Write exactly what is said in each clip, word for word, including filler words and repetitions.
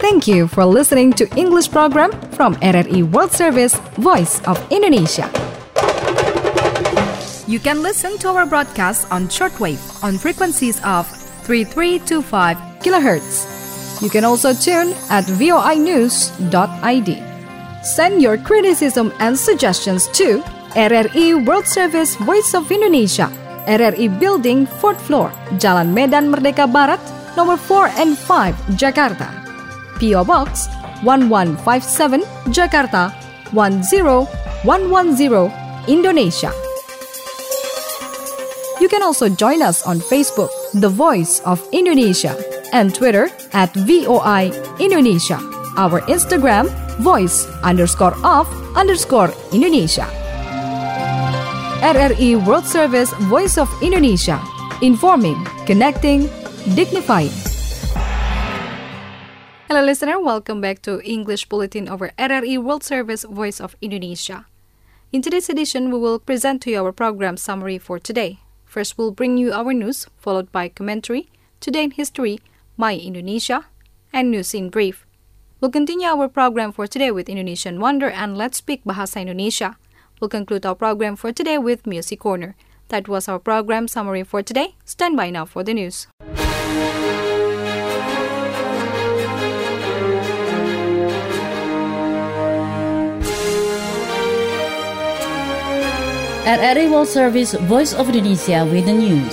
Thank you for listening to English program from R R I World Service, Voice of Indonesia. You can listen to our broadcast on shortwave on frequencies of three three two five kilohertz. You can also tune at voi news dot I D. Send your criticism and suggestions to R R I World Service, Voice of Indonesia, R R I Building, fourth floor, Jalan Medan Merdeka Barat, number four and five, Jakarta. P O Box one one five seven, Jakarta one zero one one zero, Indonesia. You can also join us on Facebook, The Voice of Indonesia, and Twitter at V O I Indonesia. Our Instagram, voice underscore of underscore Indonesia. R R I World Service, Voice of Indonesia. Informing, connecting, dignifying. Hello listener, welcome back to English Bulletin over R R I World Service, Voice of Indonesia. In today's edition, we will present to you our program summary for today. First, we'll bring you our news, followed by commentary, Today in History, My Indonesia, and News in Brief. We'll continue our program for today with Indonesian Wonder and Let's Speak Bahasa Indonesia. We'll conclude our program for today with Music Corner. That was our program summary for today. Stand by now for the news. R R I World Service, Voice of Indonesia with the news.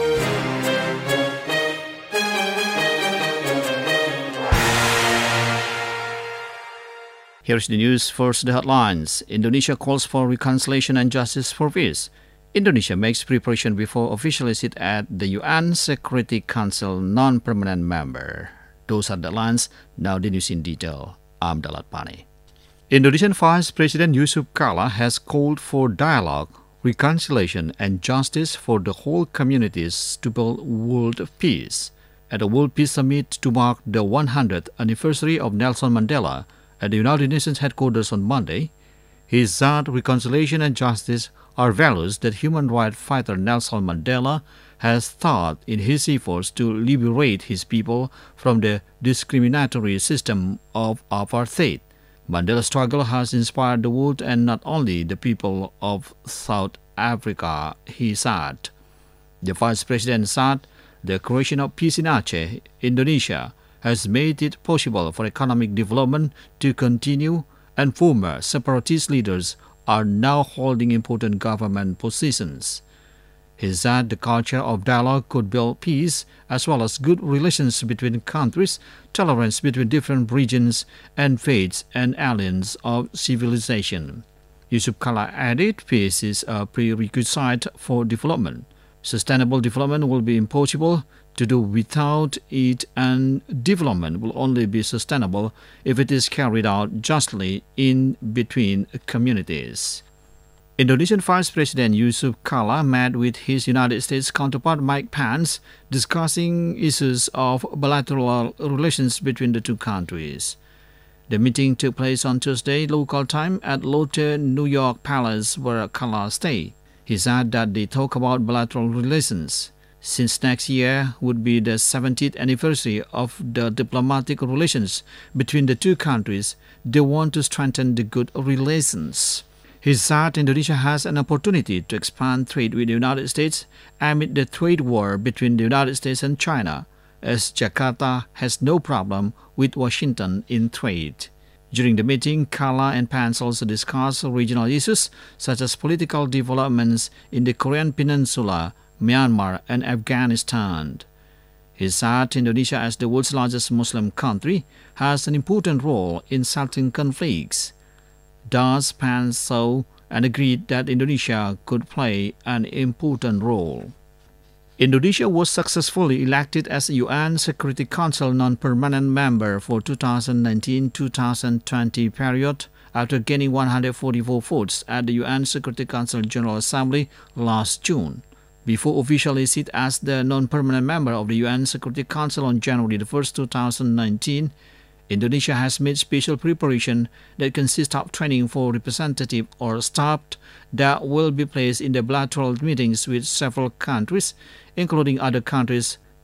Here's the news. First, the headlines. Indonesia calls for reconciliation and justice for peace. Indonesia makes preparation before officially sit at the U N Security Council non-permanent member. Those are the headlines. Now the news in detail. I'm Dalat Pani. Indonesian Vice President Yusuf Kala has called for dialogue, reconciliation and justice for the whole communities to build world peace. At the World Peace Summit to mark the one hundredth anniversary of Nelson Mandela at the United Nations headquarters on Monday, he said reconciliation and justice are values that human rights fighter Nelson Mandela has taught in his efforts to liberate his people from the discriminatory system of apartheid. Mandela's struggle has inspired the world and not only the people of South Africa, he said. The Vice President said the creation of peace in Aceh, Indonesia, has made it possible for economic development to continue, and former separatist leaders are now holding important government positions. He said the culture of dialogue could build peace as well as good relations between countries, tolerance between different regions, and faiths and alliance of civilization. Yusuf Kala added peace is a prerequisite for development. Sustainable development will be impossible to do without it, and development will only be sustainable if it is carried out justly in between communities. Indonesian Vice President Yusuf Kala met with his United States counterpart Mike Pence, discussing issues of bilateral relations between the two countries. The meeting took place on Tuesday local time at Lotte New York Palace, where Kala stayed. He said that they talk about bilateral relations. Since next year would be the seventieth anniversary of the diplomatic relations between the two countries, they want to strengthen the good relations. He said Indonesia has an opportunity to expand trade with the United States amid the trade war between the United States and China, as Jakarta has no problem with Washington in trade. During the meeting, Kala and Pence also discussed regional issues such as political developments in the Korean Peninsula, Myanmar, and Afghanistan. He said Indonesia, as the world's largest Muslim country, has an important role in settling conflicts. Thus, Pence saw and agreed that Indonesia could play an important role. Indonesia was successfully elected as a U N Security Council non-permanent member for two thousand nineteen to two thousand twenty period after gaining one hundred forty-four votes at the U N Security Council General Assembly last June. Before officially sit as the non-permanent member of the U N Security Council on January the first, two thousand nineteen, Indonesia has made special preparation that consists of training for representative or staff that will be placed in the bilateral meetings with several countries, including other countries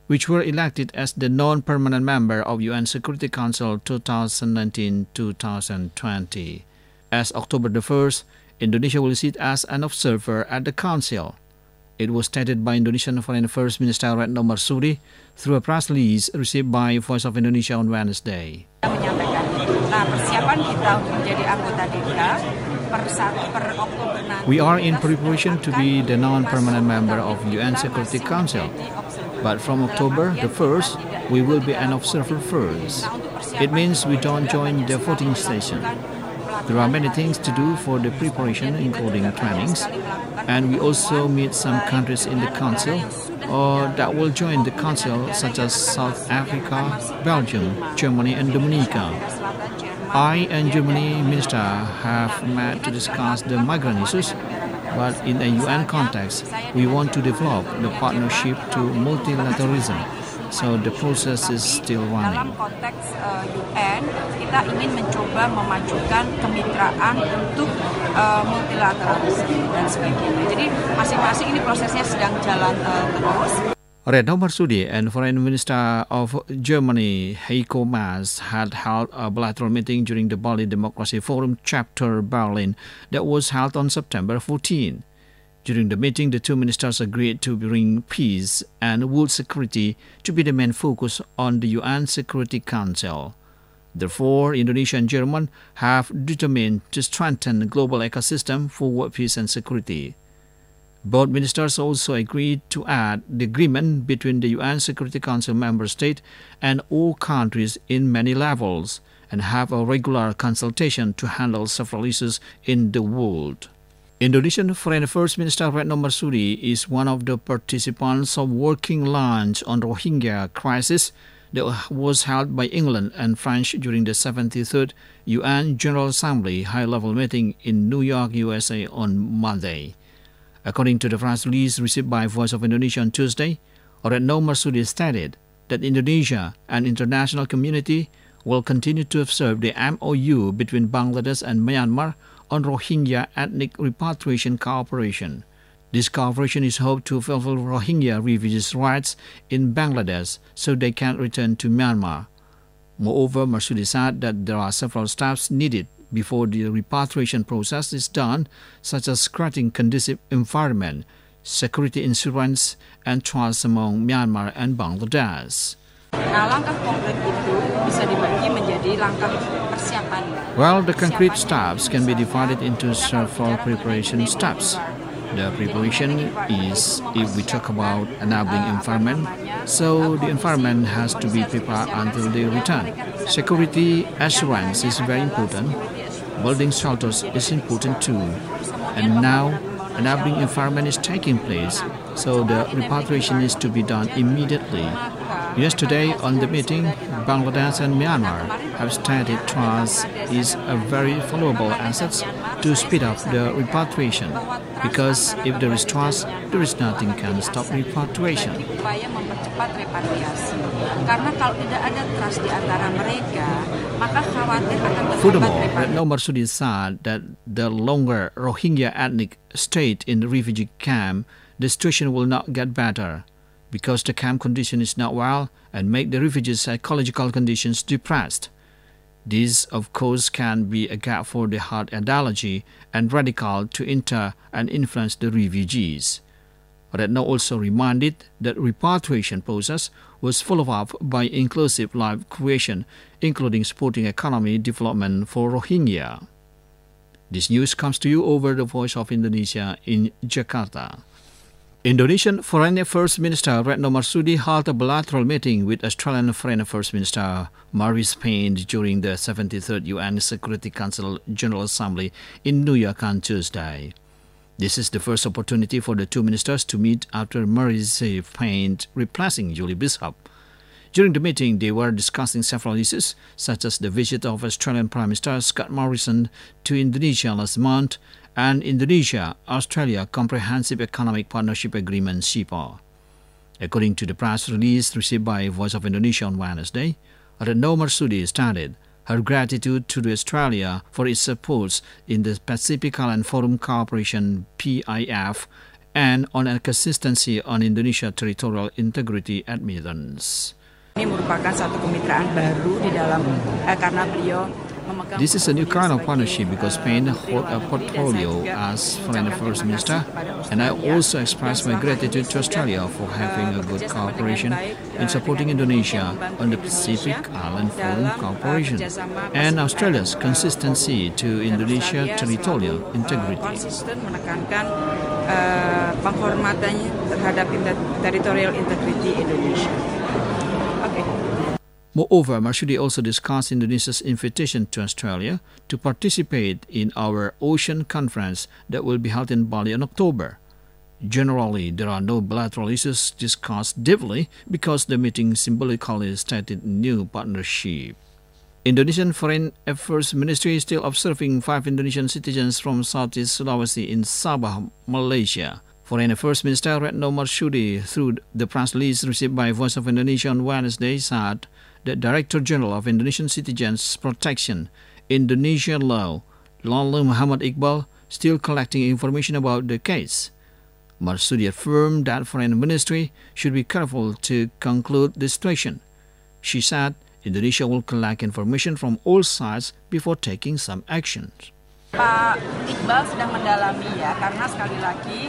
which were elected as the non-permanent member of U N Security Council twenty nineteen to twenty twenty. As October the first, Indonesia will sit as an observer at the Council. It was stated by Indonesian Foreign Affairs Minister Retno Marsudi through a press release received by Voice of Indonesia on Wednesday. We are in preparation to be the non-permanent member of U N Security Council, but from October the first, we will be an observer first. It means we don't join the voting station. There are many things to do for the preparation, including trainings, and we also meet some countries in the Council or that will join the Council, such as South Africa, Belgium, Germany, and Dominica. I and Germany minister have met to discuss the migrant issues, but in a U N context, we want to develop the partnership to multilateralism. So the process is still running. Dalam konteks uh, U N, kita ingin mencoba memajukan kemitraan untuk uh, multilateralisme dan sebagainya. Jadi masing-masing ini prosesnya sedang jalan uh, terus. Retno Marsudi and Foreign Minister of Germany Heiko Maas had held a bilateral meeting during the Bali Democracy Forum Chapter Berlin that was held on September fourteenth. During the meeting, the two ministers agreed to bring peace and world security to be the main focus on the U N Security Council. Therefore, Indonesia and Germany have determined to strengthen the global ecosystem for world peace and security. Both ministers also agreed to add the agreement between the U N Security Council member states and all countries in many levels and have a regular consultation to handle several issues in the world. Indonesian Foreign Affairs Minister Retno Marsudi is one of the participants of working lunch on Rohingya crisis that was held by England and France during the seventy-third U N General Assembly high-level meeting in New York, U S A on Monday. According to the press release received by Voice of Indonesia on Tuesday, Retno Marsudi stated that Indonesia and international community will continue to observe the M O U between Bangladesh and Myanmar on Rohingya ethnic repatriation cooperation. This cooperation is hoped to fulfill Rohingya refugees' rights in Bangladesh so they can return to Myanmar. Moreover, Marsudi said that there are several steps needed before the repatriation process is done, such as creating conducive environment, security insurance, and trust among Myanmar and Bangladesh. Nah, langkah konkret itu bisa dibagi menjadi langkah persiapan. Well, the concrete steps can be divided into several preparation steps. The preparation is, if we talk about enabling environment, so the environment has to be prepared until they return. Security assurance is very important. Building shelters is important too. And now, enabling environment is taking place, so the repatriation is to be done immediately. Yesterday, on the meeting, Bangladesh and Myanmar have stated trust is a very valuable asset to speed up the repatriation, because if there is trust, there is nothing can stop repatriation. Furthermore, Retno Marsudi said that the longer Rohingya ethnic stay in the refugee camp, the situation will not get better, because the camp condition is not well and make the refugees' psychological conditions depressed. This, of course, can be a gap for the heart ideology and radical to enter and influence the refugees. Retno also reminded that repatriation process was followed up by inclusive life creation, including supporting economy development for Rohingya. This news comes to you over the Voice of Indonesia in Jakarta. Indonesian Foreign Affairs Minister Retno Marsudi held a bilateral meeting with Australian Foreign Affairs Minister Marise Payne during the seventy-third U N Security Council General Assembly in New York on Tuesday. This is the first opportunity for the two ministers to meet after Marise Payne replacing Julie Bishop. During the meeting, they were discussing several issues, such as the visit of Australian Prime Minister Scott Morrison to Indonesia last month and Indonesia-Australia Comprehensive Economic Partnership Agreement (C E P A). According to the press release received by Voice of Indonesia on Wednesday, Retno Marsudi stated her gratitude to Australia for its support in the Pacific Island Forum Cooperation (P I F) and on a consistency on Indonesia territorial integrity admittance. Ini merupakan satu kemitraan baru di dalam eh, karena beliau memegang. This is a new kind of partnership because Spain holds a portfolio as Foreign Affairs Minister, and I also express my gratitude to Australia for having a good cooperation in supporting Indonesia on the Pacific Island Forum Cooperation and Australia's consistency to Indonesia territorial integrity. Konsisten menekankan uh, penghormatannya terhadap inter- territorial integrity Indonesia. Okay. Moreover, Marsudi also discussed Indonesia's invitation to Australia to participate in our Ocean Conference that will be held in Bali in October. Generally, there are no bilateral issues discussed deeply because the meeting symbolically stated new partnership. Indonesian Foreign Affairs Ministry is still observing five Indonesian citizens from Southeast Sulawesi in Sabah, Malaysia. Foreign Affairs Minister Retno Marsudi, through the press release received by Voice of Indonesia on Wednesday, said the Director General of Indonesian Citizens Protection, Indonesia Law, Lalu Muhammad Iqbal, still collecting information about the case. Marsudi affirmed that Foreign Ministry should be careful to conclude the situation. She said Indonesia will collect information from all sides before taking some actions. Pak Iqbal sedang mendalami ya, karena sekali lagi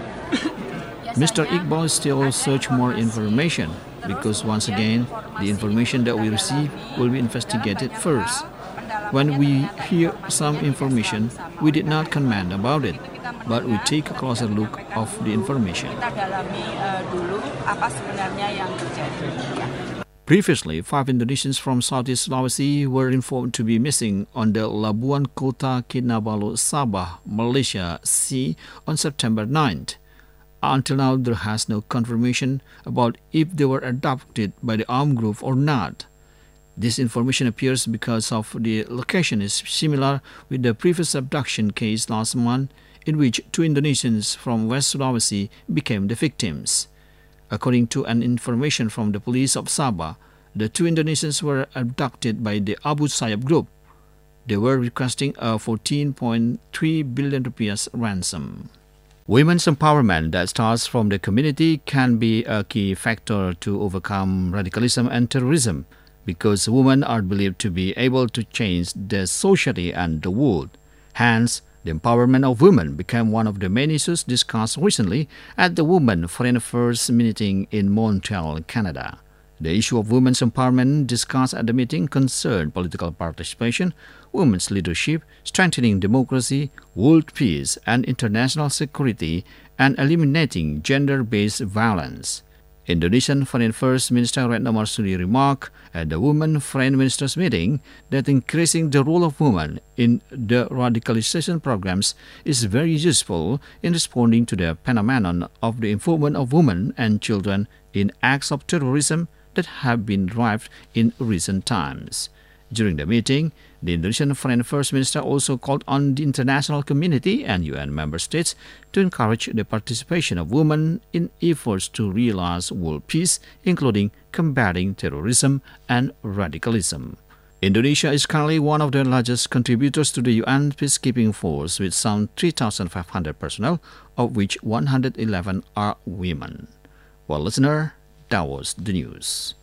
Mister Iqbal still search more information because once again, the information that we receive will be investigated first. When we hear some information, we did not comment about it, but we take a closer look of the information. Kita dalami uh, dulu apa sebenarnya yang terjadi. Previously, five Indonesians from Southeast Sulawesi were informed to be missing on the Labuan Kota Kinabalu, Sabah, Malaysia Sea on September ninth. Until now, there has no confirmation about if they were abducted by the armed group or not. This information appears because of the location is similar with the previous abduction case last month, in which two Indonesians from West Sulawesi became the victims. According to an information from the police of Sabah, the two Indonesians were abducted by the Abu Sayyaf group. They were requesting a fourteen point three billion rupiah ransom. Women's empowerment that starts from the community can be a key factor to overcome radicalism and terrorism because women are believed to be able to change the society and the world. Hence, the empowerment of women became one of the main issues discussed recently at the Women Foreign Affairs meeting in Montreal, Canada. The issue of women's empowerment discussed at the meeting concerned political participation, women's leadership, strengthening democracy, world peace and international security, and eliminating gender-based violence. Indonesian Foreign Affairs Minister Retno Marsudi remarked at the Women Foreign Ministers meeting that increasing the role of women in the radicalization programs is very useful in responding to the phenomenon of the involvement of women and children in acts of terrorism that have been rife in recent times. During the meeting, the Indonesian Foreign Affairs Minister also called on the international community and U N member states to encourage the participation of women in efforts to realize world peace, including combating terrorism and radicalism. Indonesia is currently one of the largest contributors to the U N peacekeeping force with some three thousand five hundred personnel, of which one hundred eleven are women. Well, listener, that was the news.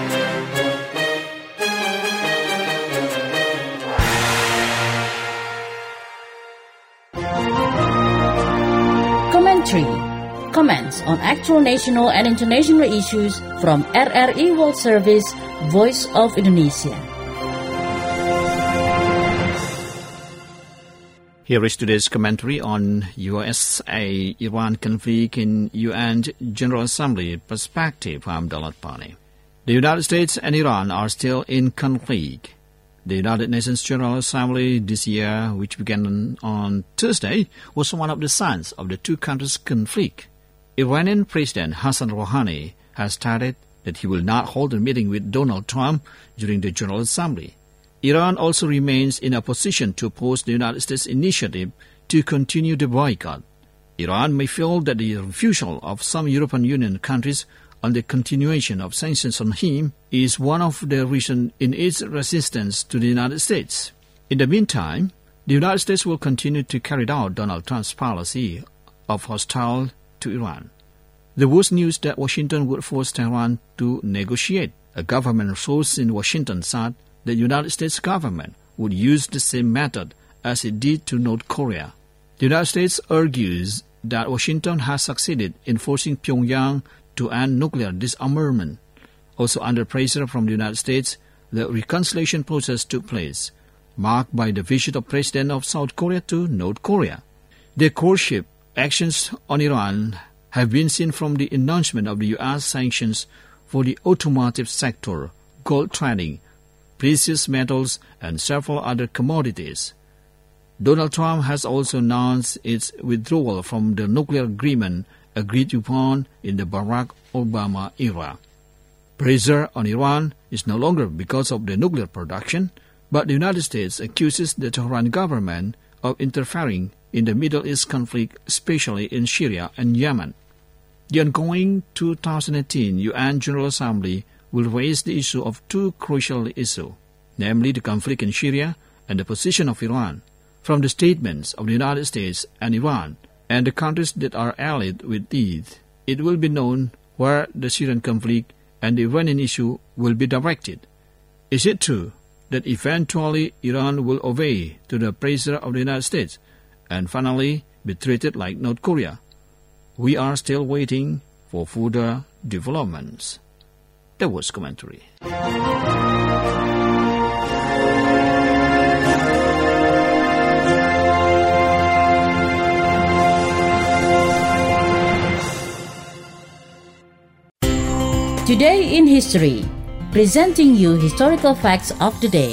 Commentary. Comments on actual national and international issues from R R I World Service, Voice of Indonesia. Here is today's commentary on U S A-Iran conflict in U N General Assembly perspective. I'm Dalat Pani. The United States and Iran are still in conflict. The United Nations General Assembly this year, which began on Thursday, was one of the signs of the two countries' conflict. Iranian President Hassan Rouhani has stated that he will not hold a meeting with Donald Trump during the General Assembly. Iran also remains in a position to oppose the United States initiative to continue the boycott. Iran may feel that the refusal of some European Union countries on the continuation of sanctions on him is one of the reasons in its resistance to the United States. In the meantime, the United States will continue to carry out Donald Trump's policy of hostile to Iran. There was news that Washington would force Tehran to negotiate. A government source in Washington said the United States government would use the same method as it did to North Korea. The United States argues that Washington has succeeded in forcing Pyongyang to end nuclear disarmament. Also under pressure from the United States, the reconciliation process took place, marked by the visit of President of South Korea to North Korea. The courtship actions on Iran have been seen from the announcement of the U S sanctions for the automotive sector, gold trading, precious metals, and several other commodities. Donald Trump has also announced its withdrawal from the nuclear agreement agreed upon in the Barack Obama era. Pressure on Iran is no longer because of the nuclear production, but the United States accuses the Tehran government of interfering in the Middle East conflict, especially in Syria and Yemen. The ongoing two thousand eighteen U N General Assembly will raise the issue of two crucial issues, namely the conflict in Syria and the position of Iran. From the statements of the United States and Iran and the countries that are allied with it, it will be known where the Syrian conflict and the Iranian issue will be directed. Is it true that eventually Iran will obey to the pressure of the United States and finally be treated like North Korea? We are still waiting for further developments. That was commentary. Today in History, presenting you historical facts of the day.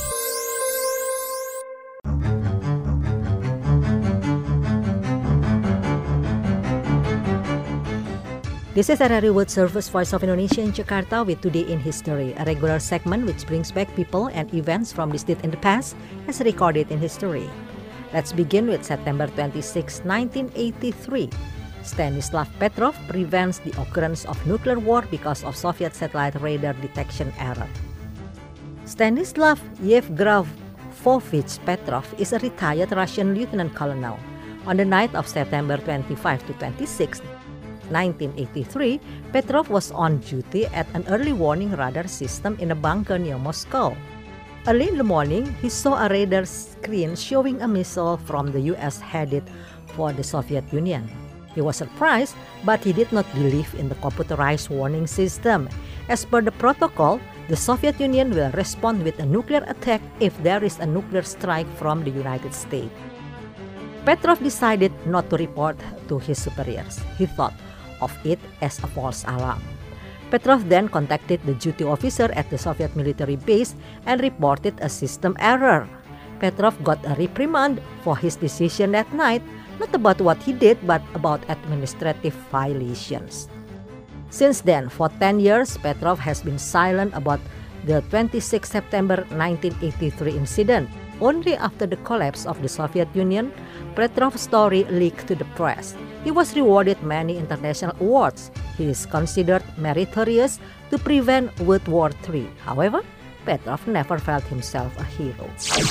This is R R I World Service Voice of Indonesia in Jakarta with Today in History, a regular segment which brings back people and events from this date in the past as recorded in history. Let's begin with September twenty-sixth, nineteen eighty-three. Stanislav Petrov prevents the occurrence of nuclear war because of Soviet satellite radar detection error. Stanislav Yevgrafovich Petrov is a retired Russian lieutenant colonel. On the night of September twenty-fifth to twenty-sixth, nineteen eighty-three, Petrov was on duty at an early warning radar system in a bunker near Moscow. Early in the morning, he saw a radar screen showing a missile from the U S headed for the Soviet Union. He was surprised, but he did not believe in the computerized warning system. As per the protocol, the Soviet Union will respond with a nuclear attack if there is a nuclear strike from the United States. Petrov decided not to report to his superiors. He thought of it as a false alarm. Petrov then contacted the duty officer at the Soviet military base and reported a system error. Petrov got a reprimand for his decision that night, not about what he did, but about administrative violations. Since then, for ten years, Petrov has been silent about the twenty-sixth of September nineteen eighty-three incident. Only after the collapse of the Soviet Union, Petrov's story leaked to the press. He was rewarded many international awards. He is considered meritorious to prevent World War Three. However, Petrov never felt himself a hero.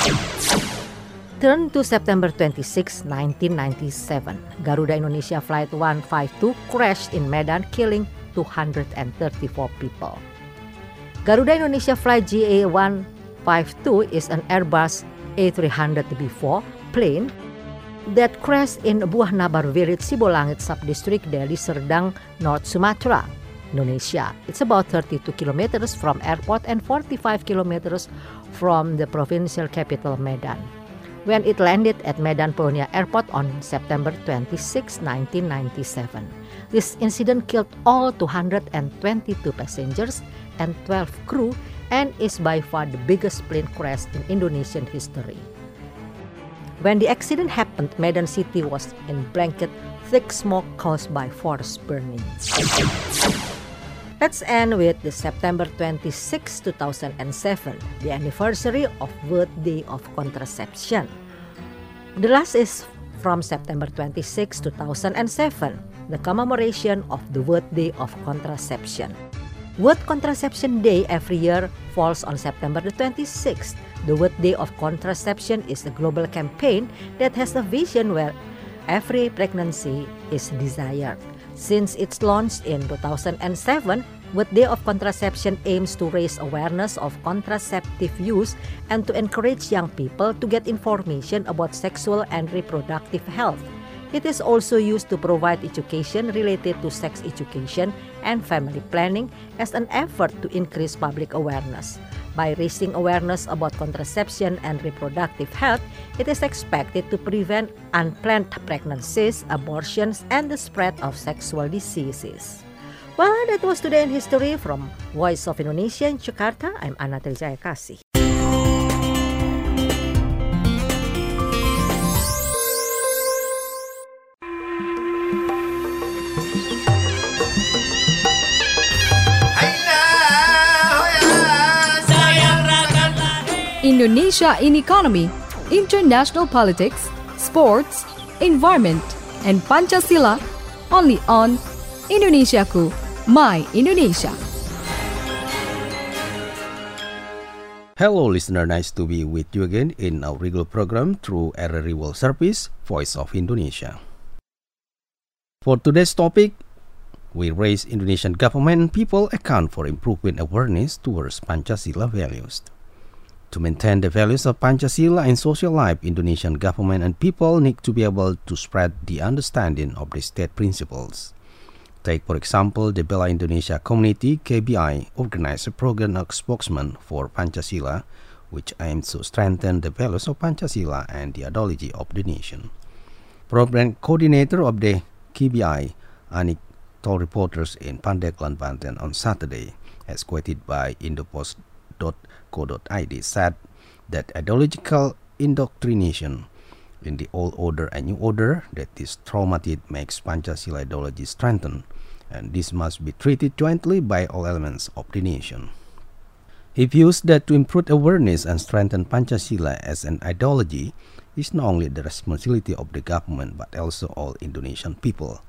Turn to September twenty-sixth, nineteen ninety-seven. Garuda Indonesia Flight one fifty-two crashed in Medan, killing two hundred thirty-four people. Garuda Indonesia Flight G A one fifty-two is an Airbus A three hundred B four plane that crashed in Buah Nabar village, Sibolangit Subdistrict, Deli Serdang, North Sumatra, Indonesia. It's about thirty-two kilometers from airport and forty-five kilometers from the provincial capital Medan. When it landed at Medan Polonia Airport on September twenty-sixth, nineteen ninety-seven. This incident killed all two hundred twenty-two passengers and twelve crew and is by far the biggest plane crash in Indonesian history. When the accident happened, Medan city was in blanket thick smoke caused by forest burning. Let's end with the September twenty-sixth, two thousand seven, the anniversary of World Day of Contraception. The last is from September twenty-sixth, two thousand seven, the commemoration of the World Day of Contraception. World Contraception Day every year falls on September the twenty-sixth. The World Day of Contraception is a global campaign that has a vision where every pregnancy is desired. Since its launch in two thousand seven, World Day of Contraception aims to raise awareness of contraceptive use and to encourage young people to get information about sexual and reproductive health. It is also used to provide education related to sex education and family planning as an effort to increase public awareness. By raising awareness about contraception and reproductive health, it is expected to prevent unplanned pregnancies, abortions, and the spread of sexual diseases. Well, that was Today in History from Voice of Indonesia in Jakarta. I'm Anna Trijaya Kasih. Indonesia in Economy, International Politics, Sports, Environment, and Pancasila, only on Indonesiaku, My Indonesia. Hello listener, nice to be with you again in our regular program through R R I World Service, Voice of Indonesia. For today's topic, we raise Indonesian government and people account for improving awareness towards Pancasila values. To maintain the values of Pancasila in social life, Indonesian government and people need to be able to spread the understanding of the state principles. Take, for example, the Bela Indonesia Community, K B I, organized a program of spokesman for Pancasila, which aims to strengthen the values of Pancasila and the ideology of the nation. Program coordinator of the K B I, Anik, told reporters in Pandeglang, Banten on Saturday, as quoted by Indopost dot co dot I D, said that ideological indoctrination in the old order and new order that is traumatic makes Pancasila ideology strengthen, and this must be treated jointly by all elements of the nation. He views that to improve awareness and strengthen Pancasila as an ideology is not only the responsibility of the government but also all Indonesian people.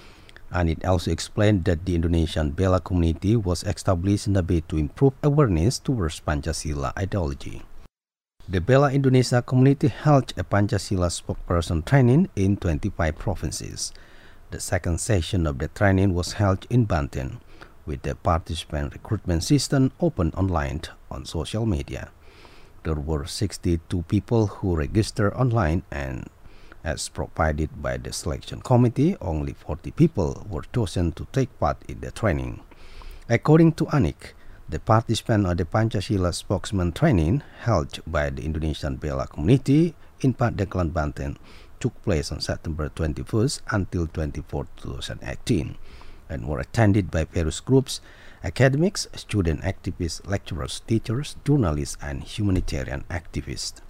And it also explained that the Indonesian Bela community was established in a bid to improve awareness towards Pancasila ideology. The Bela Indonesia community held a Pancasila spokesperson training in twenty-five provinces. The second session of the training was held in Banten, with the participant recruitment system open online on social media. There were sixty-two people who registered online, and as provided by the selection committee, only forty people were chosen to take part in the training. According to Anik, the participant of the Pancasila spokesman training held by the Indonesian Bela community in Pandeglang, Banten took place on September twenty-first until twenty-fourth, twenty eighteen, and were attended by various groups, academics, student activists, lecturers, teachers, journalists, and humanitarian activists.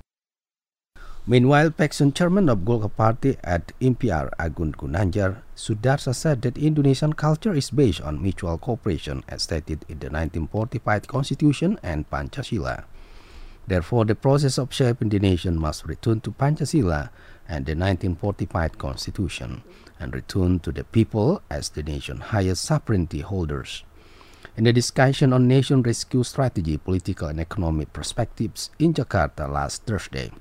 Meanwhile, Peksun chairman of Golkar Party at M P R, Agun Gunanjar Sudarsa, said that Indonesian culture is based on mutual cooperation as stated in the nineteen forty-five Constitution and Pancasila. Therefore, the process of shaping the nation must return to Pancasila and the nineteen forty-five Constitution, and return to the people as the nation's highest sovereignty holders. In the discussion on nation rescue strategy, political and economic perspectives in Jakarta last Thursday,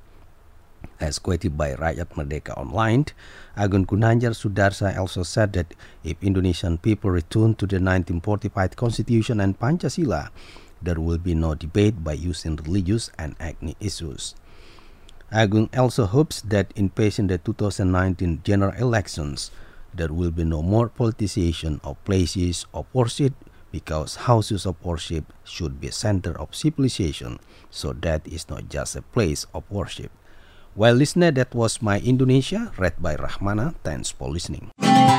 as quoted by Rakyat Merdeka Online, Agun Gunanjar Sudarsa also said that if Indonesian people return to the nineteen forty-five Constitution and Pancasila, there will be no debate by using religious and ethnic issues. Agun also hopes that in facing the two thousand nineteen general elections, there will be no more politicization of places of worship, because houses of worship should be a center of civilization, so that is not just a place of worship. Well, listener, that was My Indonesia, read by Rahmana. Thanks for listening.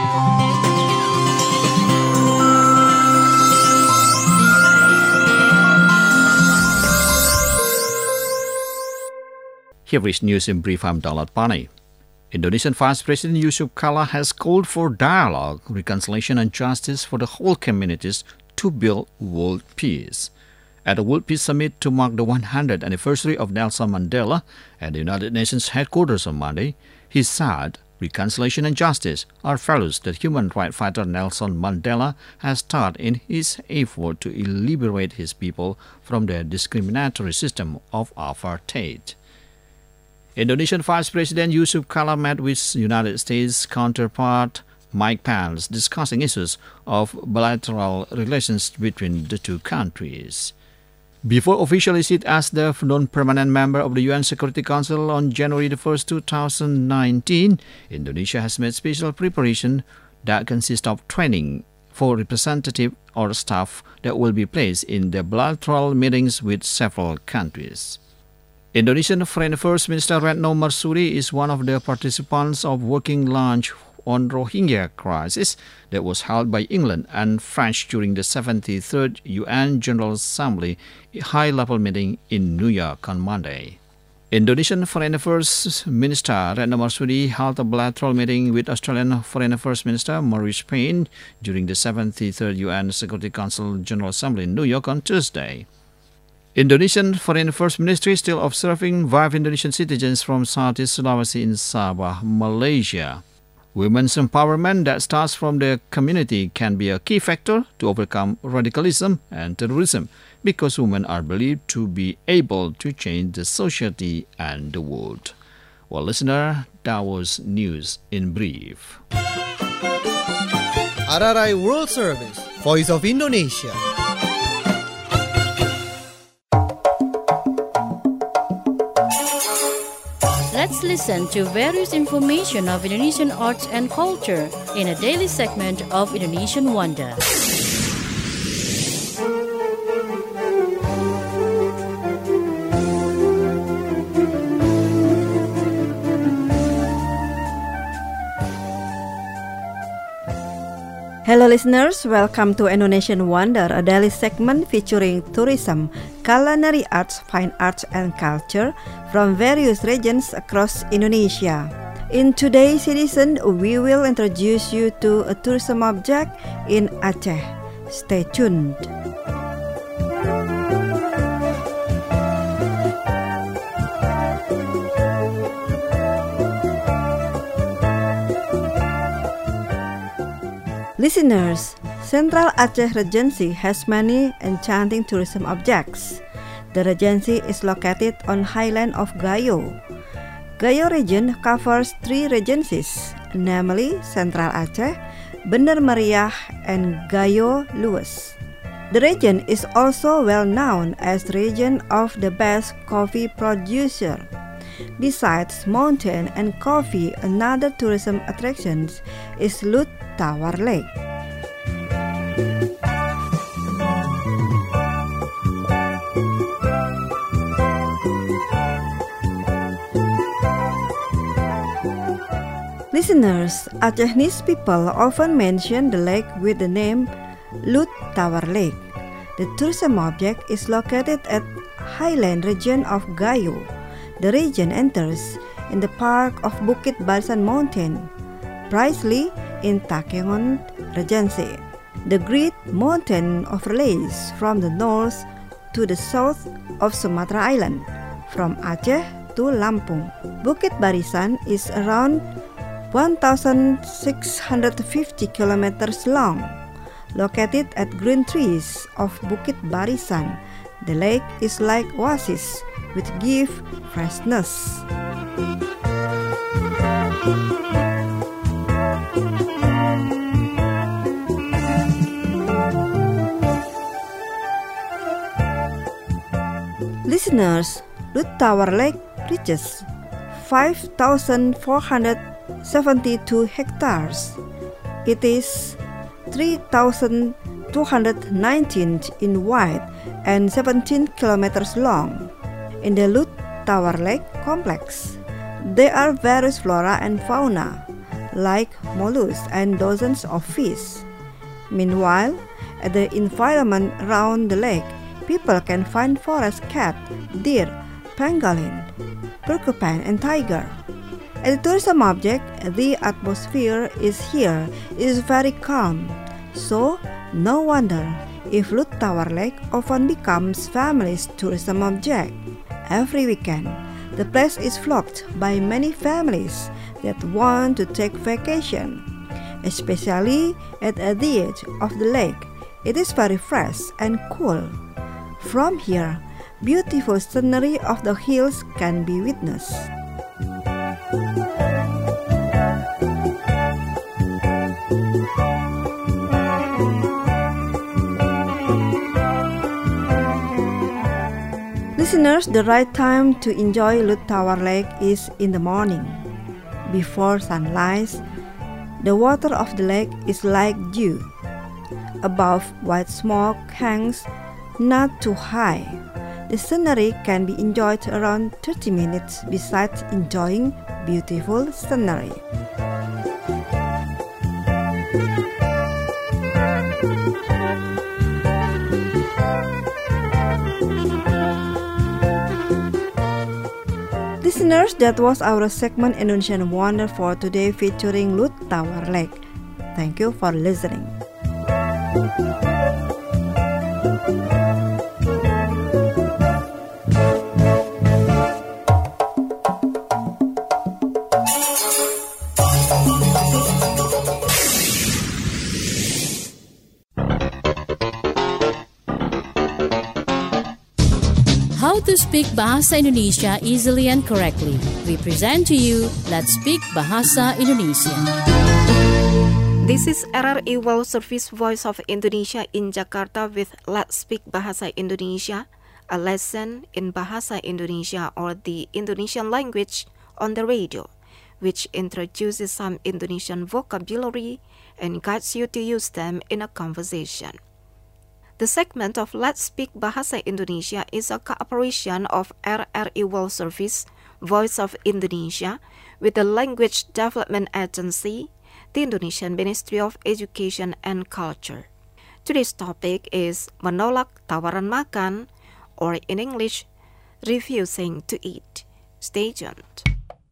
Here is news in brief. I'm Dalat Pani. Indonesian Vice President Yusuf Kala has called for dialogue, reconciliation and justice for the whole communities to build world peace. At the World Peace Summit to mark the one hundredth anniversary of Nelson Mandela at the United Nations headquarters on Monday, he said reconciliation and justice are values that human rights fighter Nelson Mandela has taught in his effort to liberate his people from the discriminatory system of apartheid. Indonesian Vice President Yusuf Kala met with United States counterpart Mike Pence, discussing issues of bilateral relations between the two countries. Before officially sit as the non-permanent member of the U N Security Council on January the first, two thousand nineteen, Indonesia has made special preparation that consists of training for representative or staff that will be placed in the bilateral meetings with several countries. Indonesian Foreign Affairs Minister Retno Marsudi is one of the participants of working lunch on Rohingya crisis that was held by England and France during the seventy-third U N General Assembly high-level meeting in New York on Monday. Indonesian Foreign Affairs Minister Retno Marsudi held a bilateral meeting with Australian Foreign Affairs Minister Maurice Payne during the seventy-third U N Security Council General Assembly in New York on Tuesday. Indonesian Foreign Affairs Ministry is still observing five Indonesian citizens from Southeast Sulawesi in Sabah, Malaysia. Women's empowerment that starts from the community can be a key factor to overcome radicalism and terrorism because women are believed to be able to change the society and the world. Well, listener, that was news in brief. R R I World Service, Voice of Indonesia. Let's listen to various information of Indonesian arts and culture in a daily segment of Indonesian Wonder. Hello listeners, welcome to Indonesian Wonder, a daily segment featuring tourism, culinary arts, fine arts and culture from various regions across Indonesia. In today's edition, we will introduce you to a tourism object in Aceh. Stay tuned. Listeners, Central Aceh Regency has many enchanting tourism objects. The Regency is located on highland of Gayo. Gayo region covers three regencies, namely Central Aceh, Bener Meriah, and Gayo Lues. The region is also well known as the region of the best coffee producer. Besides mountain and coffee, another tourism attraction is Lut Tawar Lake. Listeners, Acehnese people often mention the lake with the name Lut Tawar Lake. The tourism object is located at highland region of Gayo. The region enters in the park of Bukit Barisan Mountain, precisely in Takengon Regency. The great mountain overlays from the north to the south of Sumatra Island, from Aceh to Lampung. Bukit Barisan is around one thousand six hundred fifty kilometers long. Located at green trees of Bukit Barisan, the lake is like oasis which give freshness. Listeners, Lut Tawar Lake reaches five thousand four hundred seventy-two hectares. It is three thousand two hundred nineteen in wide and seventeen kilometers long. In the Lut Tawar Lake complex, there are various flora and fauna, like mollusks and dozens of fish. Meanwhile, at the environment around the lake, people can find forest cat, deer, pangolin, porcupine, and tiger. As a tourism object, the atmosphere is here is very calm, so no wonder if Lut Tawar Lake often becomes family's tourism object. Every weekend, the place is flocked by many families that want to take vacation, especially at the edge of the lake. It is very fresh and cool. From here, beautiful scenery of the hills can be witnessed. Listeners, the right time to enjoy Lut Tawar Lake is in the morning. Before sunrise, the water of the lake is like dew. Above, white smoke hangs not too high. The scenery can be enjoyed around thirty minutes besides enjoying beautiful scenery. Listeners, that was our segment Indonesian Wonder for today featuring Lut Tawar Lake. Thank you for listening. How to speak Bahasa Indonesia easily and correctly. We present to you Let's Speak Bahasa Indonesia. This is R R I World Service Voice of Indonesia in Jakarta with Let's Speak Bahasa Indonesia, a lesson in Bahasa Indonesia or the Indonesian language on the radio, which introduces some Indonesian vocabulary and guides you to use them in a conversation. The segment of Let's Speak Bahasa Indonesia is a cooperation of R R I World Service, Voice of Indonesia, with the Language Development Agency, the Indonesian Ministry of Education and Culture. Today's topic is menolak tawaran makan, or in English, refusing to eat. Stay tuned.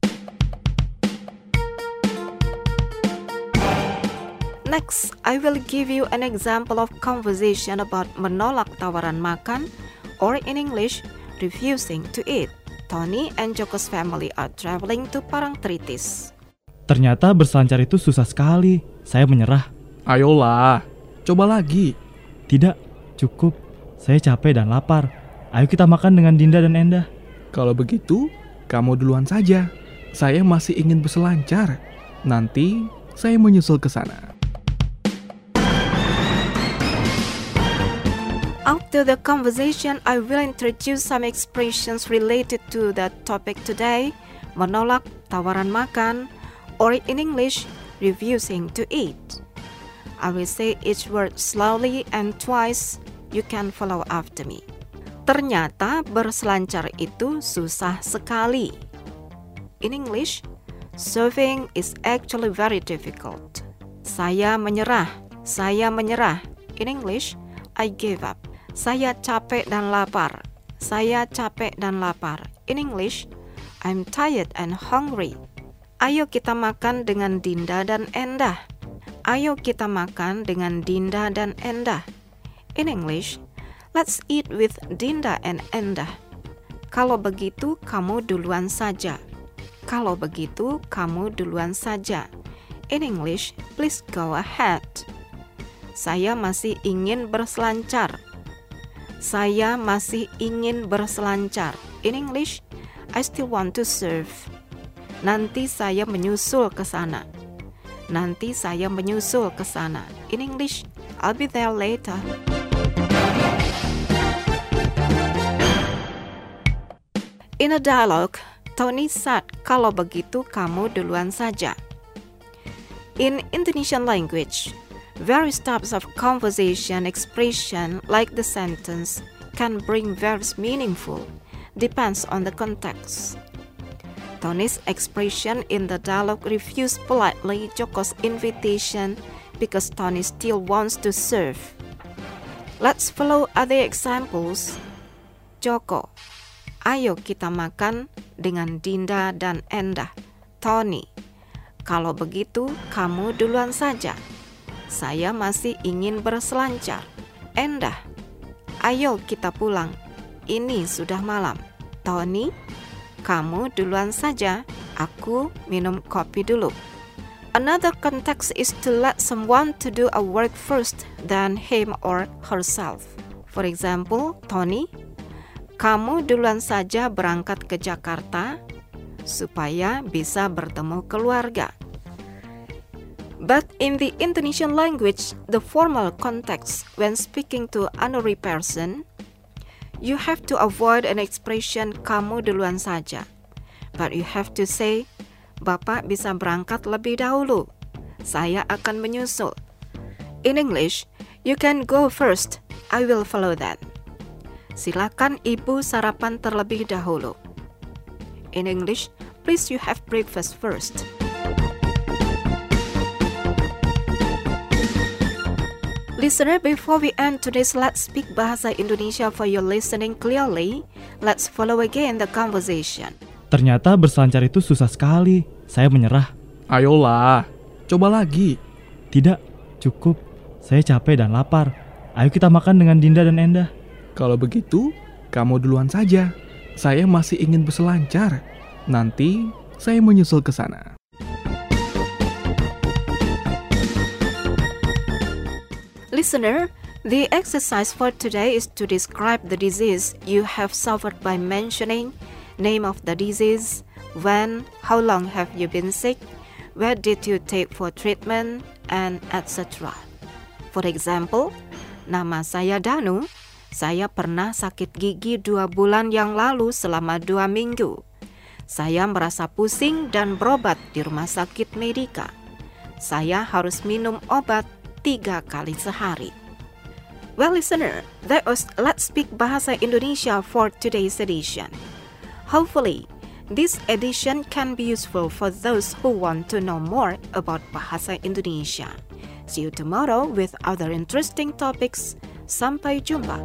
Next, I will give you an example of conversation about menolak tawaran makan, or in English, refusing to eat. Tony and Joko's family are traveling to Parangtritis. Ternyata berselancar itu susah sekali. Saya menyerah. Ayolah, coba lagi. Tidak, cukup. Saya capek dan lapar. Ayo kita makan dengan Dinda dan Endah. Kalau begitu, kamu duluan saja. Saya masih ingin berselancar. Nanti saya menyusul ke sana. After the conversation, I will introduce some expressions related to the topic today, menolak tawaran makan, or in English, refusing to eat. I will say each word slowly and twice. You can follow after me. Ternyata berselancar itu susah sekali. In English, surfing is actually very difficult. Saya menyerah. Saya menyerah. In English, I gave up. Saya capek dan lapar. Saya capek dan lapar. In English, I'm tired and hungry. Ayo kita makan dengan Dinda dan Endah. Ayo kita makan dengan Dinda dan Endah. In English, let's eat with Dinda and Endah. Kalau begitu, kamu duluan saja. Kalau begitu, kamu duluan saja. In English, please go ahead. Saya masih ingin berselancar. Saya masih ingin berselancar. In English, I still want to surf. Nanti saya menyusul ke sana. Nanti saya menyusul ke sana. In English, I'll be there later. In a dialogue, Tony said, kalau begitu kamu duluan saja. In Indonesian language, various types of conversation expression like the sentence can bring various meaningful, depends on the context. Tony's expression in the dialogue refused politely Joko's invitation because Tony still wants to serve. Let's follow other examples. Joko, ayo kita makan dengan Dinda dan Endah. Tony, kalau begitu kamu duluan saja. Saya masih ingin berselancar. Endah, ayo kita pulang. Ini sudah malam. Tony, kamu duluan saja. Aku minum kopi dulu. Another context is to let someone to do a work first than him or herself. For example, Tony, kamu duluan saja berangkat ke Jakarta supaya bisa bertemu keluarga. But in the Indonesian language, the formal context when speaking to another person, you have to avoid an expression kamu duluan saja. But you have to say, Bapak bisa berangkat lebih dahulu. Saya akan menyusul. In English, you can go first. I will follow that. Silakan ibu sarapan terlebih dahulu. In English, please you have breakfast first. Listener, before we end today's Let's Speak Bahasa Indonesia for your listening clearly, let's follow again the conversation. Ternyata berselancar itu susah sekali. Saya menyerah. Ayolah, coba lagi. Tidak, cukup. Saya capek dan lapar. Ayo kita makan dengan Dinda dan Endah. Kalau begitu, kamu duluan saja. Saya masih ingin berselancar. Nanti saya menyusul ke sana. Listener, the exercise for today is to describe the disease you have suffered by mentioning name of the disease, when, how long have you been sick, where did you take for treatment, and et cetera. For example, nama saya Danu, saya pernah sakit gigi dua bulan yang lalu selama dua minggu. Saya merasa pusing dan berobat di rumah sakit Medika. Saya harus minum obat tiga kali sehari. Well, listener, that was Let's Speak Bahasa Indonesia for today's edition. Hopefully, this edition can be useful for those who want to know more about Bahasa Indonesia. See you tomorrow with other interesting topics. Sampai jumpa.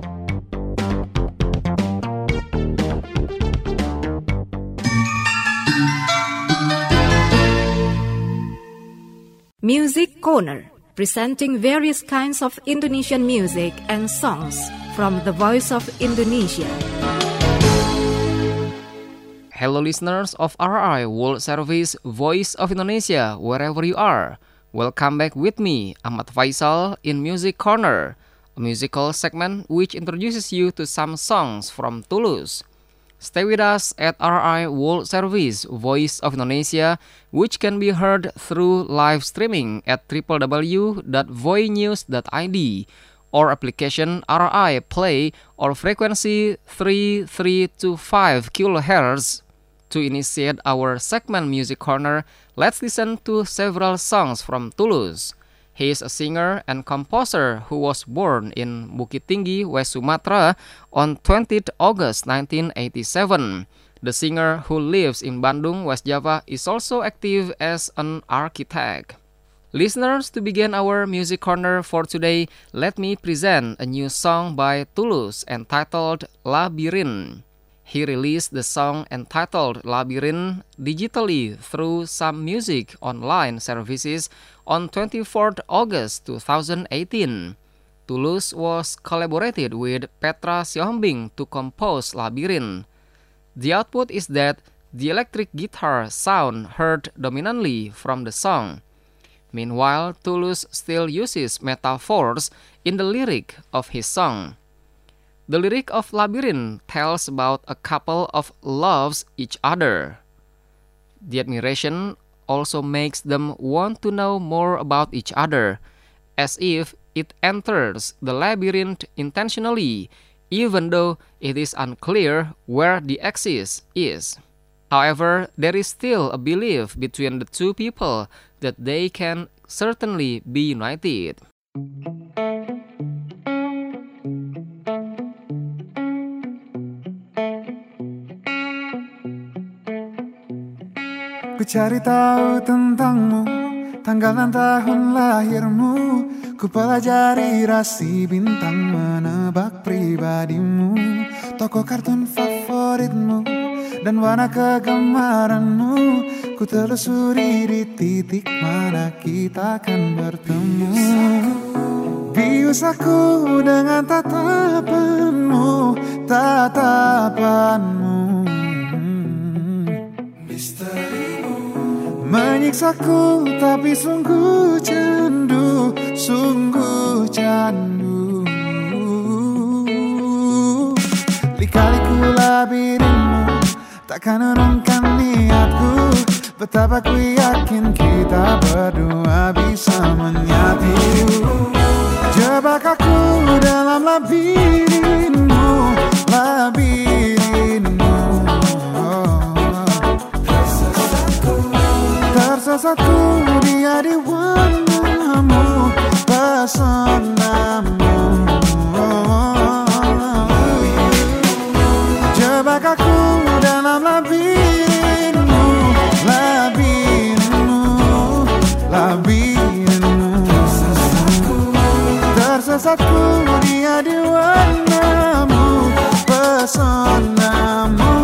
Music Corner, presenting various kinds of Indonesian music and songs from the Voice of Indonesia. Hello listeners of R R I World Service Voice of Indonesia, wherever you are. Welcome back with me, Ahmad Faisal, in Music Corner, a musical segment which introduces you to some songs from Tulus. Stay with us at R R I World Service Voice of Indonesia, which can be heard through live streaming at w w w dot voice news dot i d or application R R I Play or frequency three three two five kilohertz. To initiate our segment Music Corner, let's listen to several songs from Tulus. He is a singer and composer who was born in Bukit Tinggi, West Sumatra on twentieth August nineteen eighty-seven. The singer who lives in Bandung, West Java is also active as an architect. Listeners, to begin our Music Corner for today, let me present a new song by Tulus entitled Labirin. He released the song entitled Labirin digitally through some music online services on twenty-fourth August twenty eighteen. Tulus was collaborated with Petra Sihombing to compose Labirin. The output is that the electric guitar sound heard dominantly from the song. Meanwhile, Tulus still uses metaphors in the lyric of his song. The lyric of Labirin tells about a couple of loves each other. The admiration also makes them want to know more about each other, as if it enters the labyrinth intentionally, even though it is unclear where the exit is. However, there is still a belief between the two people that they can certainly be united. Ku cari tahu tentangmu, tanggal dan tahun lahirmu. Ku pelajari rasi bintang, menebak pribadimu, tokoh kartun favoritmu, dan warna kegemaranmu. Ku telusuri di titik mana kita akan bertemu. Bius aku dengan tatapanmu, tatapanmu. Menyiksaku tapi sungguh candu, sungguh candu. Lika-liku labirinmu takkan urungkan niatku. Betapa ku yakin kita berdua bisa menyatu. Jebak aku dalam labirinmu, labirinmu. dia di warnamu, pesonamu.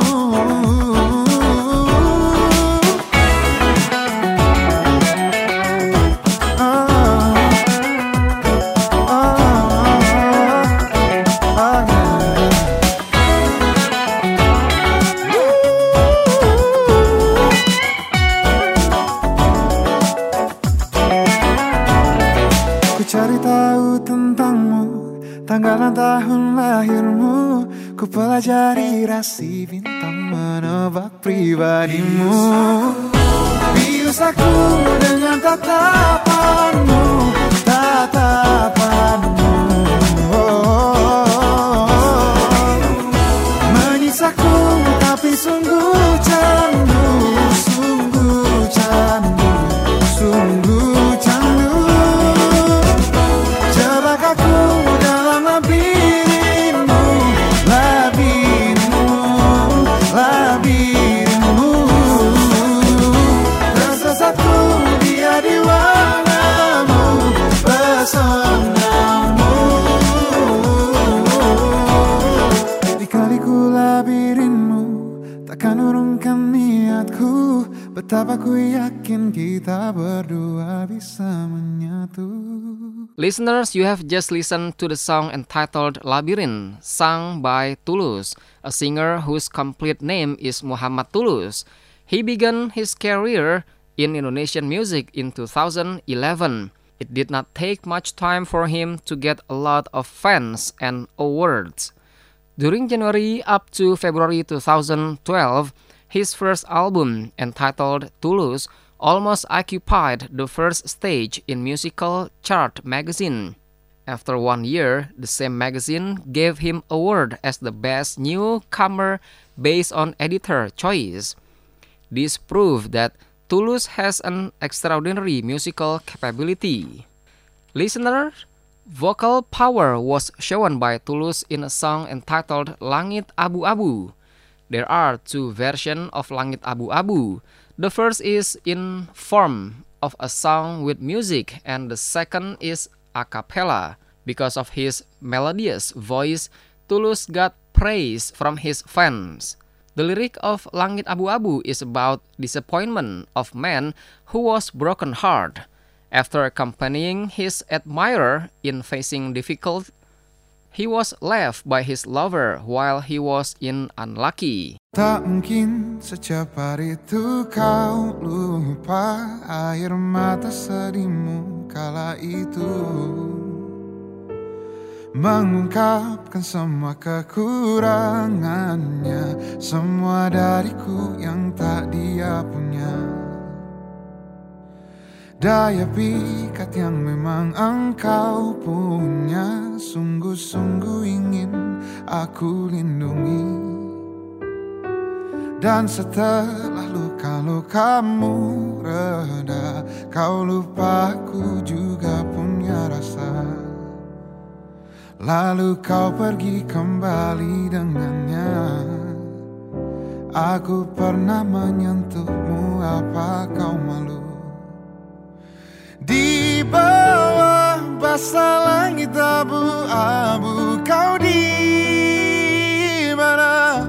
Cari tahu tentangmu, tanggal dan tahun lahirmu. Ku pelajari rasi bintang menebak pribadimu. Bius aku dengan tatapanmu, tatapanmu. Oh, oh, oh. Menyisaku tapi sungguh candu, sungguh candu, sungguh candu. Aku dalam labirinmu, labirinmu, labirinmu. Tersesatku dia di warnamu, pesonamu. Dikaliku labirinmu, takkan urungkan niatku. Betapa ku yakin kita berdua bisa menyatu. Listeners, you have just listened to the song entitled Labyrinth, sung by Tulus, a singer whose complete name is Muhammad Tulus. He began his career in Indonesian music in two thousand eleven. It did not take much time for him to get a lot of fans and awards. During January up to February two thousand twelve, his first album, entitled Tulus, almost occupied the first stage in Musical Chart magazine. After one year, the same magazine gave him award as the best newcomer based on editor choice. This proved that Tulus has an extraordinary musical capability. Listener, vocal power was shown by Tulus in a song entitled Langit Abu-Abu. There are two versions of Langit Abu-Abu. The first is in form of a song with music, and the second is a cappella. Because of his melodious voice, Tulus got praise from his fans. The lyric of Langit Abu-Abu is about disappointment of man who was broken heart. After accompanying his admirer in facing difficult, he was left by his lover while he was in unlucky. Tak mungkin secepat itu kau lupa air mata sedihmu kala itu, mengungkapkan semua kekurangannya, semua dariku yang tak dia punya. Daya pikat yang memang engkau punya, sungguh-sungguh ingin aku lindungi. Dan setelah luka-lukamu reda, kau lupa aku juga punya rasa. Lalu kau pergi kembali dengannya. Aku pernah menyentuhmu, apa kau malu? Di bawah basah langit abu-abu, kau di mana?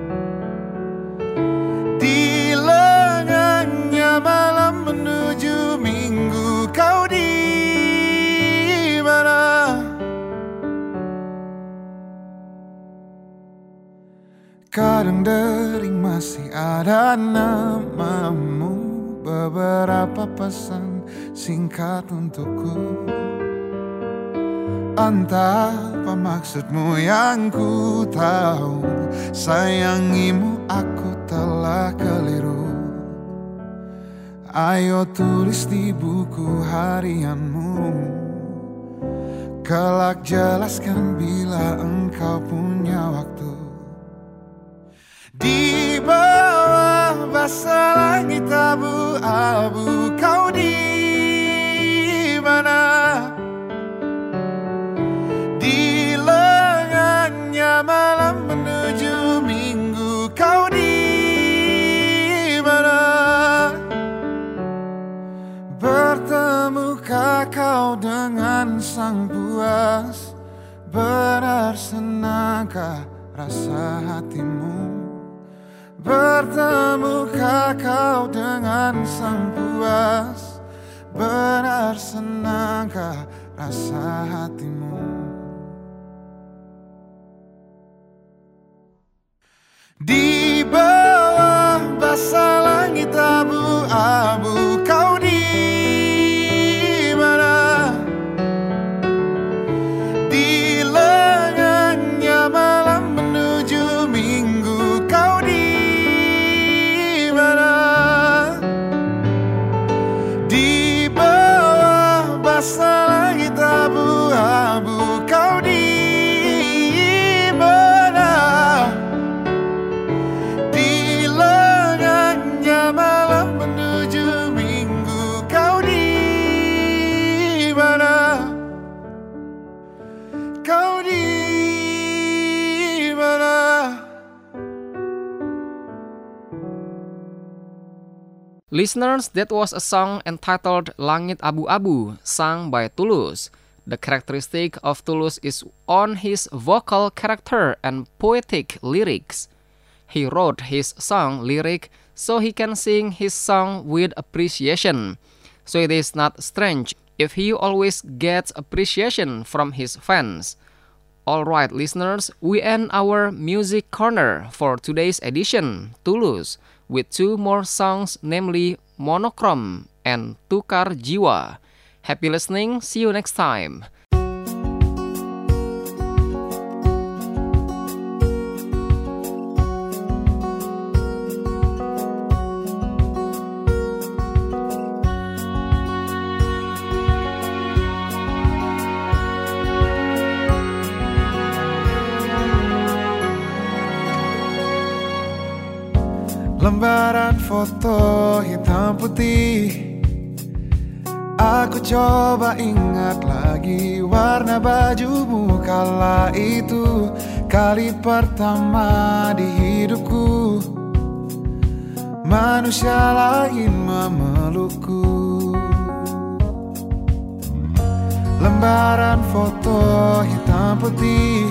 Di lengannya malam menuju minggu, kau di mana? Kadang dering masih ada namamu, beberapa pesan singkat untukku. Entah apa maksudmu yang ku tahu, sayangimu aku telah keliru. Ayo tulis di buku harianmu, kelak jelaskan bila engkau punya waktu. Di bawah basah langit abu-abu, kau di mana? Di lengannya malam menuju minggu, kau di mana? Bertemukah kau dengan sang puas, Benar senangkah rasa hatimu? Bertemukah kau dengan sang puas? Benar senangkah rasa hatimu? Di bawah basah langit abu-abu, kau di mana? Di lengannya malam menuju minggu, kau di mana? Di bawah basah langit abu-abu, kau di mana? Di lengannya malam menuju minggu, kau di mana? Kau di mana? Listeners, that was a song entitled Langit Abu-Abu, sung by Tulus. The characteristic of Tulus is on his vocal character and poetic lyrics. He wrote his song lyric so he can sing his song with appreciation. So it is not strange if he always gets appreciation from his fans. Alright listeners, we end our music corner for today's edition, Tulus, with two more songs, namely Monochrome and Tukar Jiwa. Happy listening, see you next time. Lembaran foto hitam putih, aku coba ingat lagi warna bajumu kala itu. Kali pertama di hidupku, manusia lain memelukku. Lembaran foto hitam putih,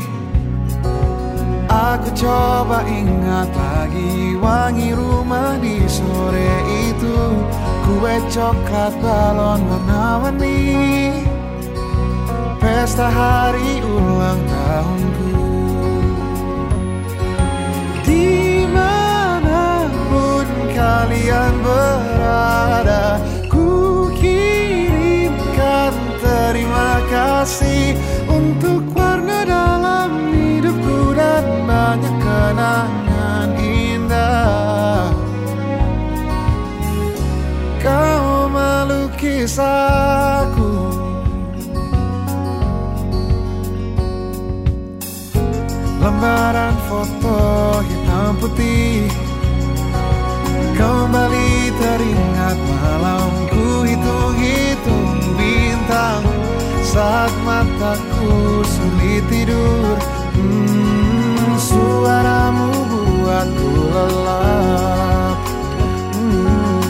aku coba ingat lagi wangi rumah di sore itu. Kue coklat balon warna-warni, pesta hari ulang tahunku. Dimanapun kalian berada, ku kirimkan terima kasih untuk warna dalam hidupku dan banyak kenangan indah. Kau melukis aku, lembaran foto hitam putih, kembali teringat malamku hitung-hitung bintang saat mataku sulit tidur. Hmm, suaramu buatku lelap. Hmm.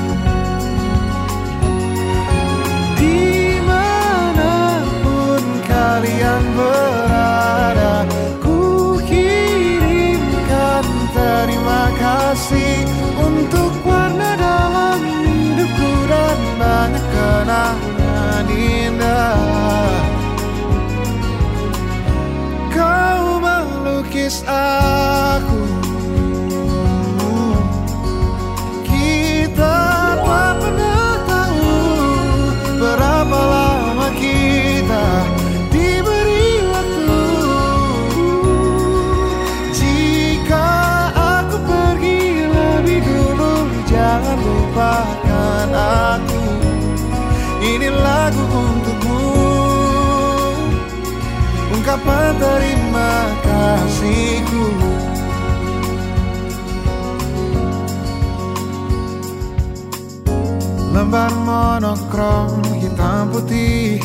Dimanapun kalian berada, ku kirimkan terima kasih untuk warna dalam hidupku dan banyak kenangan indah. Kau melukis aku, kita tak pernah tahu berapa lama kita diberi waktu. Jika aku pergi lebih dulu, jangan lupakan aku. Ini lagu untukmu, ungkapan terima kasihku. Lembar monokrom hitam putih,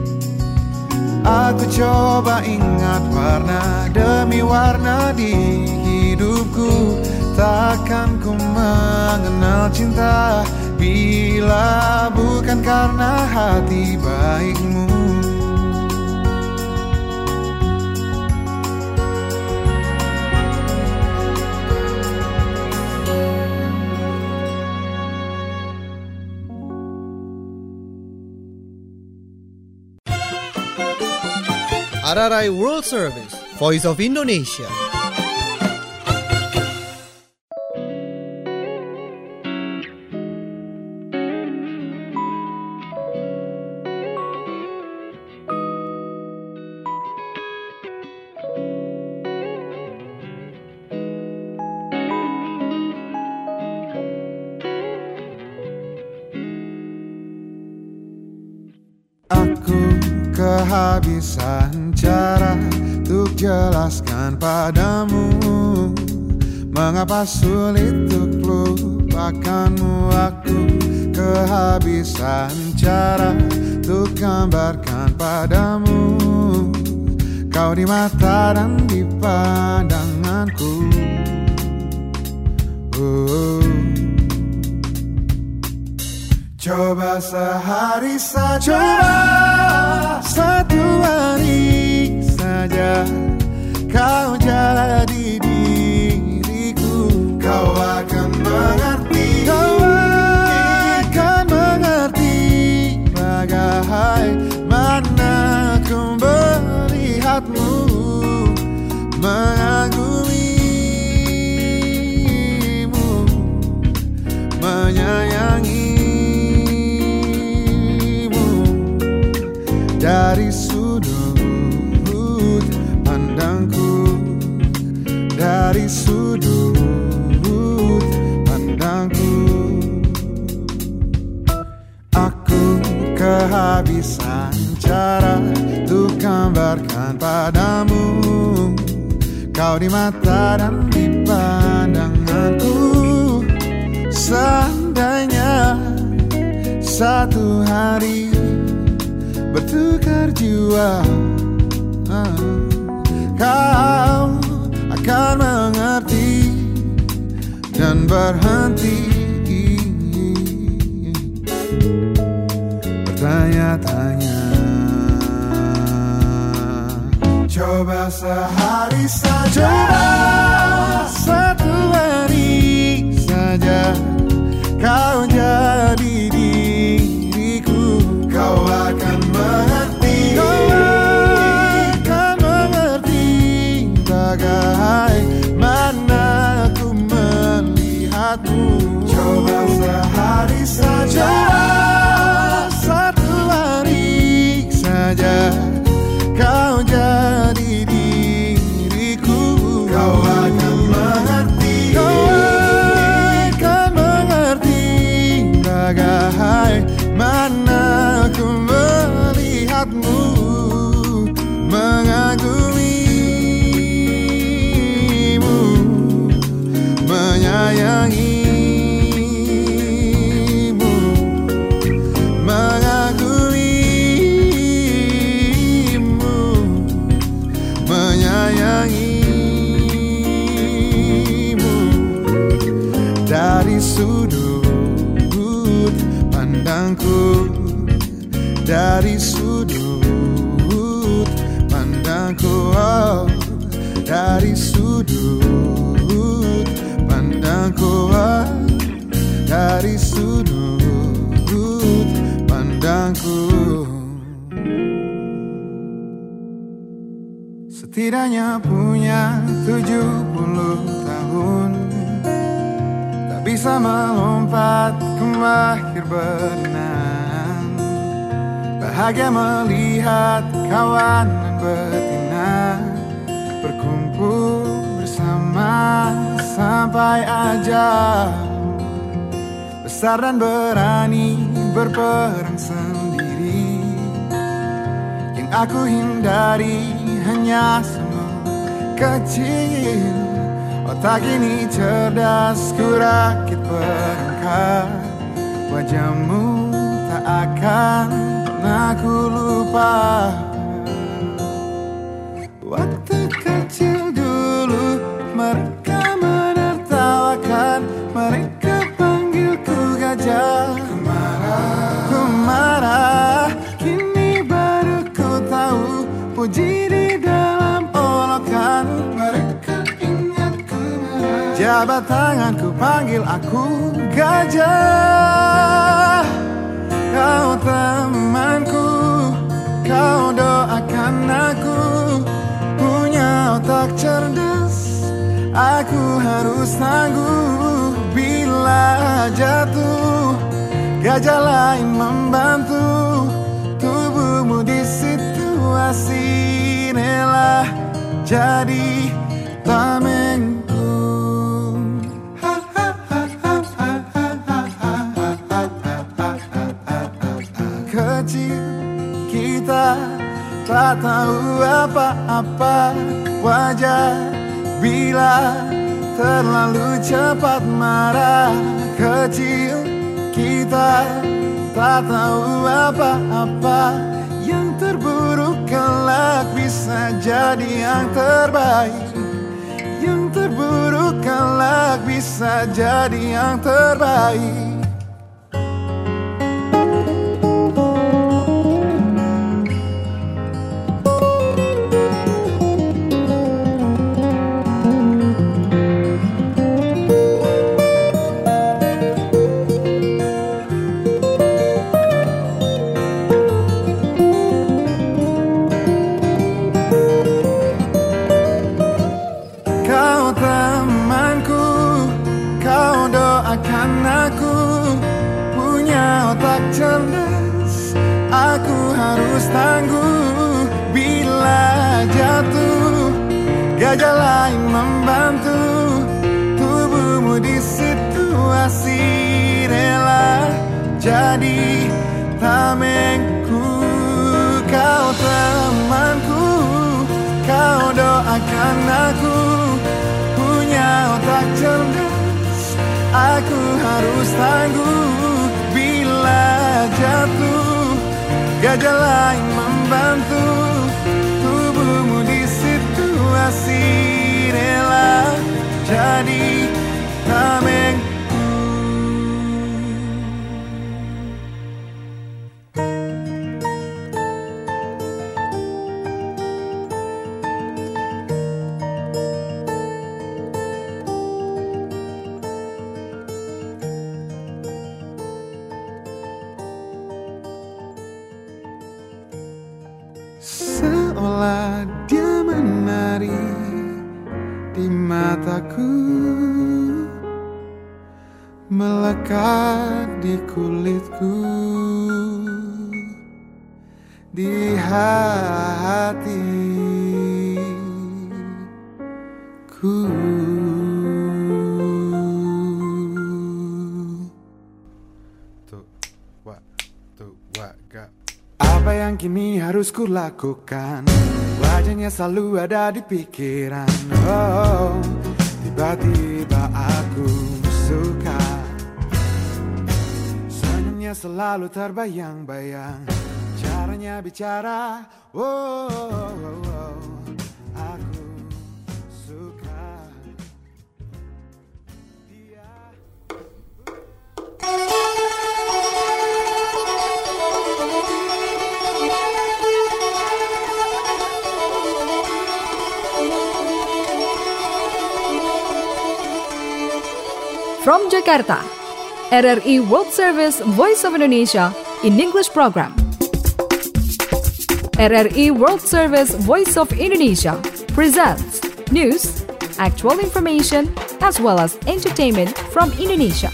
aku coba ingat warna demi warna di hidupku. Takkan ku mengenal cinta bila bukan karena hati baikmu. R R I World Service, Voice of Indonesia. Kehabisan cara untuk jelaskan padamu mengapa sulit untuk lupakanmu. Aku kehabisan cara untuk gambarkan padamu kau di mata dan di pandanganku. Oh. Coba sehari saja, coba satu hari saja kau jadi diriku, kau akan mengerti, kau akan mengerti bagaimana ku melihatmu, mengagumimu, menyayangi. Dari sudut pandangku, dari sudut pandangku, aku kehabisan cara untuk gambarkan padamu kau di mata dan di pandanganku. Seandainya satu hari bertukar jiwa, kau akan mengerti dan berhenti bertanya-tanya. Coba sehari saja, coba satu hari saja kau jadi diriku, kau akan mengerti, kau akan mengerti bagaimana ku melihatmu. Coba sehari saja, coba satu hari saja kau jadi diriku, kau akan mengerti, kau akan mengerti bagaimana ku melihatmu, mengagumimu, menyayangimu, mengagumimu, menyayangimu. Dari sudut pandangku, dari sudut pandangku, oh, dari sudut pandangku, oh, dari sudut pandangku. Setidaknya punya tujuh puluh tahun, tak bisa melompat ke mahir berenang, bahagia melihat kawan dan betina berkumpul bersama sampai ajal, besar dan berani berperang sendiri. Yang aku hindari hanya semut kecil, otak ini cerdas ku rakit perangkat, wajahmu tak akan pernah ku lupa. Waktu kecil dulu mereka menertawakan, mereka panggilku gajah. Ku marah, ku marah, kini baru ku tahu puji di dalam olokan. Mereka ingatku marah, jabat tanganku panggil aku gajah. Kau temanku, kau doakan aku otak cerdas, aku harus tangguh bila jatuh. Gajah lain membantu tubuhmu di situasi rela jadi tamengku. Kecil kita tak tahu apa-apa, wajar bila terlalu cepat marah. Kecil kita tak tahu apa-apa, yang terburuk kelak bisa jadi yang terbaik. Yang terburuk kelak bisa jadi yang terbaik. Cerdas, aku harus tangguh bila jatuh. Gajah lain membantu tubuhmu di situasi rela jadi tamengku. Kau temanku, kau doakan aku punya otak cerdas. Aku harus tangguh bila jatuh. Gajah lain membantu tubuhmu di situasi rela jadi tamengku. Seolah dia menari di mataku, melekat di kulitku, di hatiku. Tuh, wa, tuh, wa, ga. Apa yang kini harus kulakukan? Wajahnya selalu ada di pikiran. Oh, tiba-tiba aku suka. Senyumnya selalu terbayang-bayang. Caranya bicara. Oh, oh, oh, oh. Aku suka. Dia. From Jakarta, R R I World Service Voice of Indonesia in English program. R R I World Service Voice of Indonesia presents news, actual information, as well as entertainment from Indonesia.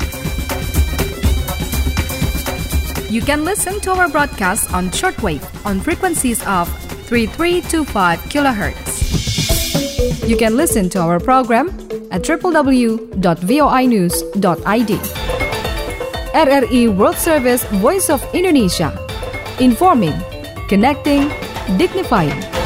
You can listen to our broadcast on shortwave on frequencies of thirty-three twenty-five kilohertz. You can listen to our program at w w w dot voi news dot i d. R R I World Service Voice of Indonesia, informing, connecting, dignifying.